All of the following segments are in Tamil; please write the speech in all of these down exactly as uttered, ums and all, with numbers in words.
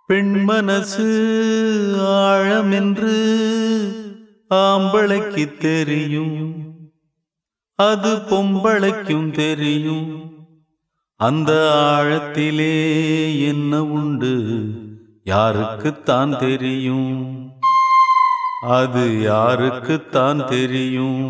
பெண் மனசு ஆழமென்று ஆம்பளைக்கு தெரியும், அது பொம்பளைக்கும் தெரியும். அந்த ஆழத்திலே என்ன உண்டு யாருக்குத்தான் தெரியும், அது யாருக்குத்தான் தெரியும்.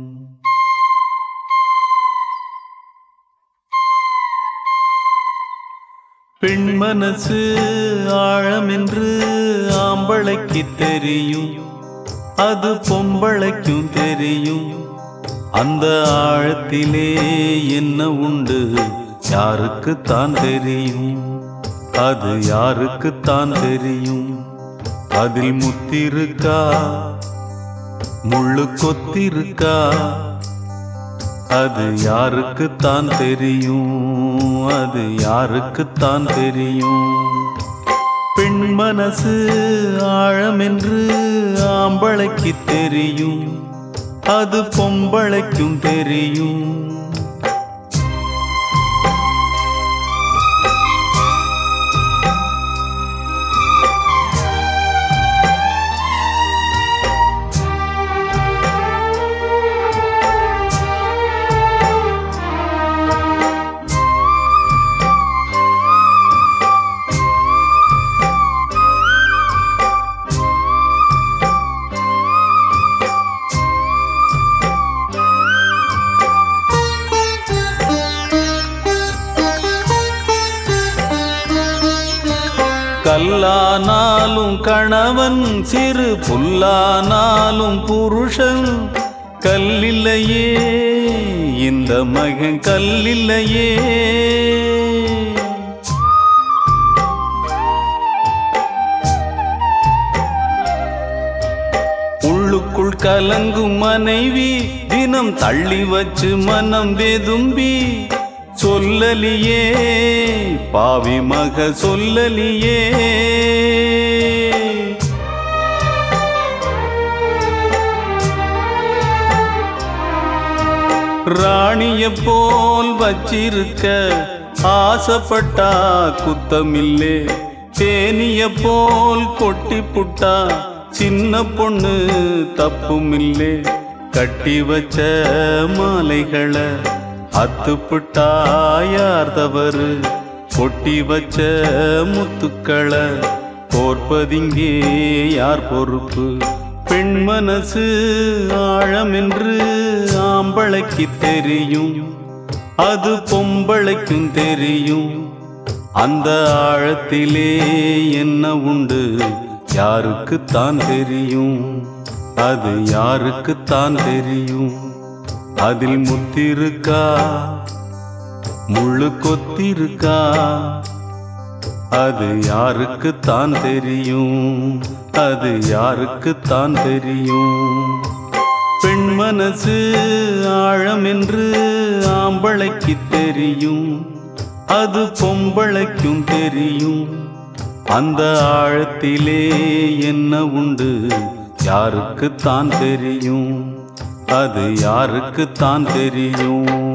பெண் மனசு ஆழமென்று ஆம்பளைக்கு தெரியும், அது பொம்பளைக்கும் தெரியும். அந்த ஆழத்திலே என்ன உண்டு யாருக்குத்தான் தெரியும், அது யாருக்குத்தான் தெரியும். அதில் முத்திருக்கா முள்ளு கொத்திருக்கா, அது யாருக்குத்தான் தெரியும், அது யாருக்குத்தான் தெரியும். பெண் மனசு ஆழமென்று ஆம்பளைக்கு தெரியும், அது பொம்பளைக்கும் தெரியும். கல்லானாலும் கணவன், சிறு புல்லானாலும் புருஷன். கல்லில்லையே இந்த மகன், கல்லில்லையே. உள்ளுக்குள் கலங்கும் மனைவி தினம் தள்ளி வச்சு மனம் வெதும்பி சொல்லலியே பாவி மக சொல்லலியே. ராணிய போல் வச்சிருக்க ஆசைப்பட்டா குத்தமில்லே, தேனிய போல் கொட்டி புட்டா சின்ன பொண்ணு தப்புமில்லே. கட்டி வச்ச மாலைகளை அத்துப்புட்டா யார் தவறு, கொட்டி வச்ச முத்துக்களை கோர்ப்பதிங்கே யார் பொறுப்பு. பெண் மனசு ஆழமென்று ஆம்பளைக்கு தெரியும், அது பொம்பளைக்கும் தெரியும். அந்த ஆழத்திலே என்ன உண்டு யாருக்குத்தான் தெரியும், அது யாருக்குத்தான் தெரியும். அதில் முத்திருக்கா முள்ளு கொத்திருக்கா, அது யாருக்குத்தான் தெரியும், அது யாருக்குத்தான் தெரியும். பெண் மனசு ஆழமென்று ஆம்பளைக்கு தெரியும், அது பொம்பளைக்கும் தெரியும். அந்த ஆழத்திலே என்ன உண்டு யாருக்குத்தான் தெரியும், அது யாருக்குத்தான் தெரியும்.